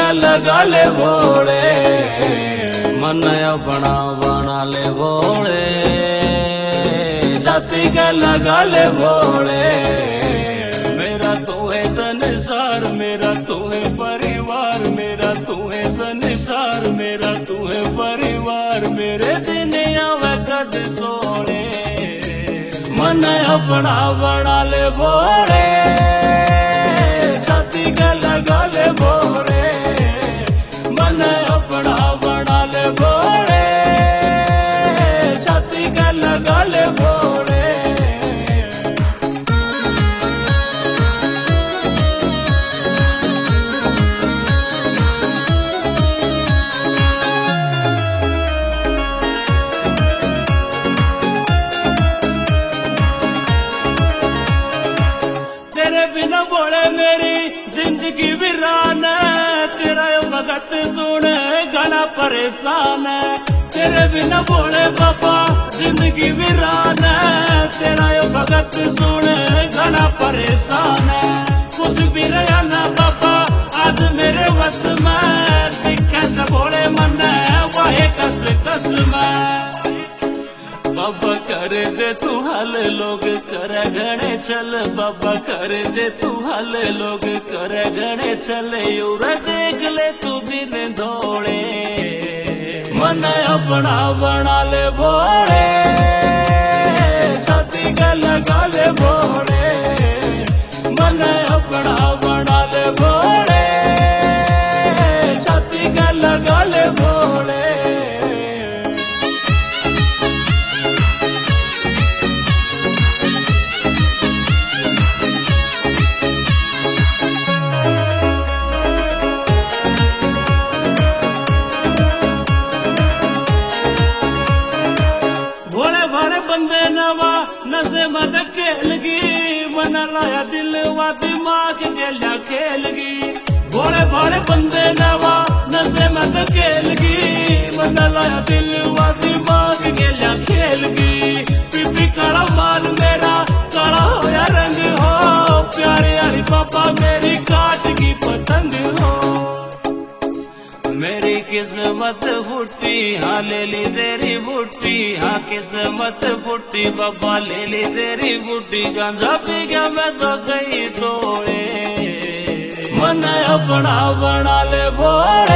का लगा ले भोले, मन अपना बना ले भोले, जाति का लगा ले भोले। मेरा तू है संसार, मेरा तू है परिवार, मेरा तू है संसार, मेरा तू है परिवार। मेरे दिन आवे कद सोने, मन अपना बना ले भोले, जाति का लगा ले भोले, मन अपना बना ले भोले, जाति का लगा ले भोले। तेरे बिना बोले मेरी जिंदगी वीरान है, तेरा यो भगत सुने घना परेशान है। तेरे बिना बोले बाबा जिंदगी वीरान है, तेरा यो भगत सुने घना परेशान है। कुछ भी रहा ना बाबा आज मेरे वश में, दिखे से बोले मन है वाहे कस कस में। बाबा कर दे तू हल लोग करे घने चल, बाबा कर दे तू हल लोग करे घने चल। यूर देख ले तू दिन दौड़े, मन अपना बना ले भोले, छाती का लगा ले भोले, मन अपना बना ले भोले, छाती का लगा ले भोले। बंदे नवा नशे मत खेलगी, बना लाया दिल वा दिमाग गेला खेलगी। भोले भोले बंदे नवा नशे मत खेलगी, बना लाया दिल वा दिमाग गेला खेलगी। पीपी काला माल मेरा काला होया रंग हो, प्यारे वाली पापा मेरी काट की पतंग हो। मेरी किस्मत फूटी हाँ ले ली तेरी बूटी, हाँ किस्मत फूटी बाबा ले ली तेरी बूटी। गांजा पी गया मैं तो गई तोड़े, मन अपना बना ले भोले।